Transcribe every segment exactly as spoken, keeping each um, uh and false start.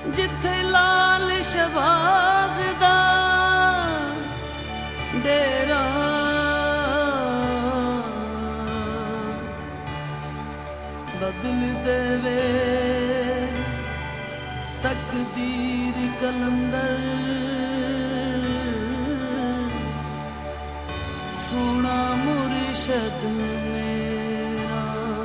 जिथे लाल शहबाज दा डेरा बदल देवे तकदीर कलंदर सोना मुर्शद मेरा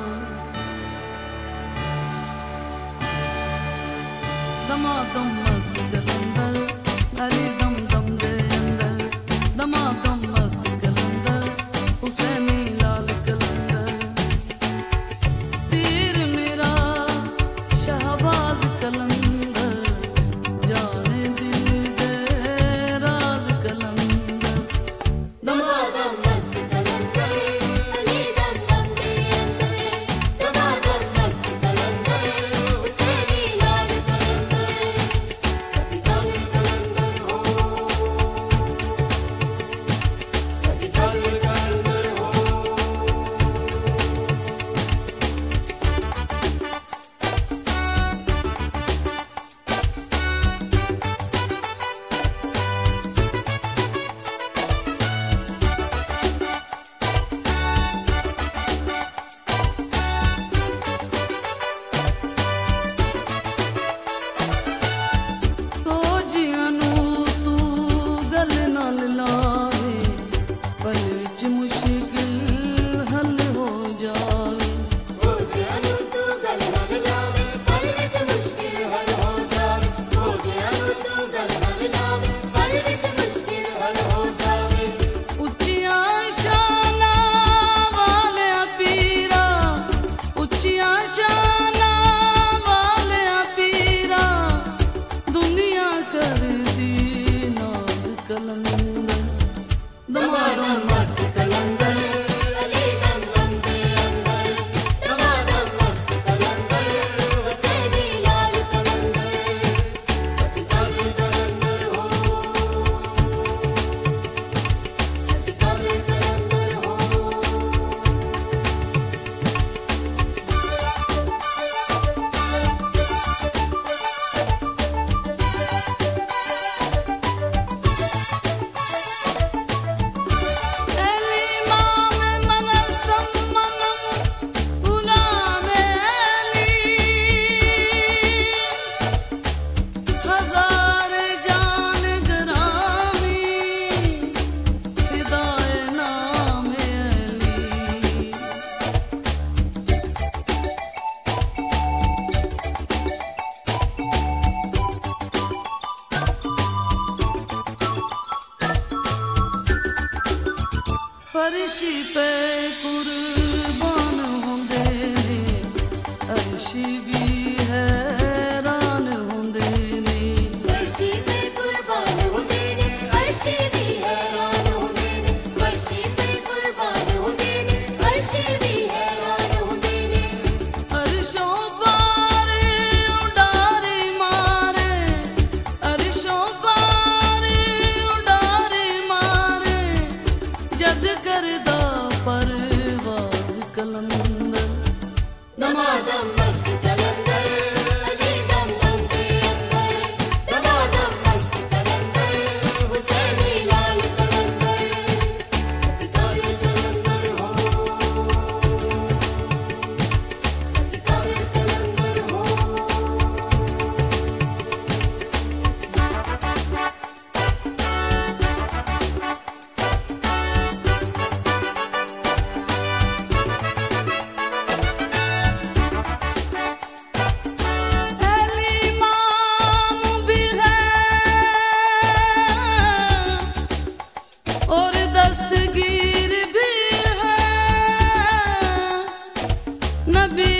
दमादम मस्त कलंदर अली दम दम दे अंदर दमादम मस्त कलंदर हुसैनी लाल कलंदर पीर मेरा शहबाज कलंदर जाने दिल दे राज कलंदर दमादम मस्त कलंदर अली दम दम दे अंदर दमादम मस्त कलंदर हुसैनी लाल कलंदर सभी जाने कलंदर हो सभी जाने कलंदर हो तो जियां नू तू गल नाल लावे पल च मुश्किल हल हो जावे हो जानू तू गल हल लावे पल विच मुश्किल हल हो जावे हो जानू तू गल हल लावे पल विच मुश्किल हल हो जावे उच्चियां शानां वालिया पीरा उच्चियां शानां वालिया पीरा दुनिया कर दी नाज कलंदर दमादम मस्त कलंदर अली दम दम दे अंदर दमादम मस्त कलंदर हुसैनी लाल कलंदर सभी जाने कलंदर हो सभी जाने कलंदर हो एली माम मनस्तम मनम गुनाम एली हजार जान गरामी फिदाए नाम एली फर्शी पे कुर्बान होंदे ने अर्शी भी हैरान होंदे ने वर्षी पे कुर्बान होते ने वर्षी भी हैरान होते ने वर्षी पे कुर्बान होते ने वर्षी भी हैरान होते ने अर्शों पार उडारी मारे अर्शों पार उडारी मारे जद करदा परवाज कलंदर दमादम मस्त कलंदर अली दम दम दे अंदर दमादम मस्त कलंदर हुसैनी लाल कलंदर सभी जाने कलंदर हो सभी जाने कलंदर हो एली माम भी है और दस्तगीर भी है नबी